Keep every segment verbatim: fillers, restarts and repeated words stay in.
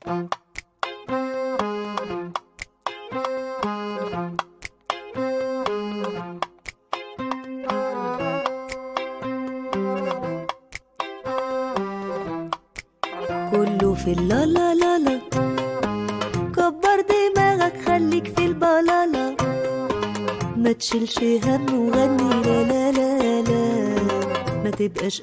كله في اللا لا لا لا، كبر دماغك خليك في البلالا، ما تشيلش هم وغني لا لا لا لا، ما تبقاش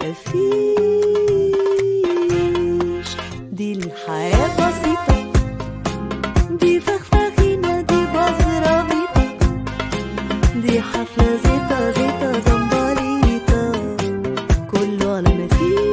قفيش. دي الحياة بسيطة، دي فخفخينة، دي بزراميطة، دي حفلة زيطة زيطة زنبليطة، كله على ما فيش.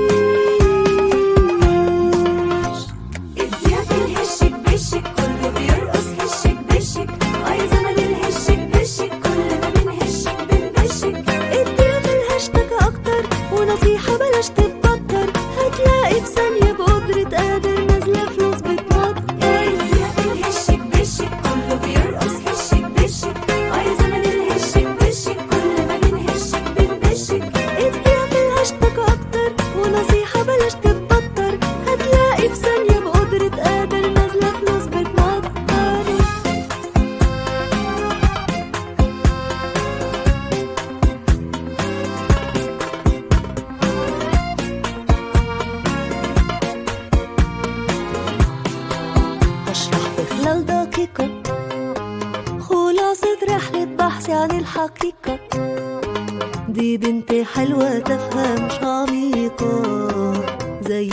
اديها في الهشك بشك، كله بيرقص هشك بشك، اه يا زمن الهشك بشك، كل ما بنهشك بنبشك. اديها في الهاشتاج اكتر، ونصيحة بلاش تتبطر، هتلاقي في ثانية بقدرة قادر نازلة فلوس بتمطر. اديها في الهشك بشك، كله بيرقص هشك بشك، اه يا زمن الهشك بشك، كل ما بنهشك بنبشك. اديها في الهاشتاج اكتر، ونصيحة بلاش تتبطر، هتلاقي في ثانية بقدرة قادر نازلة فلوس بتمطر. هشرح في خلال دقيقة خلاصة رحلة بحثي عن الحقيقة، دي بنت حلوة تافهة مش عميقة زي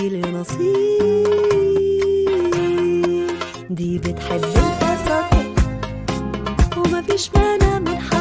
اليانصيب، دي بتحب البساطة ومفيش مانع من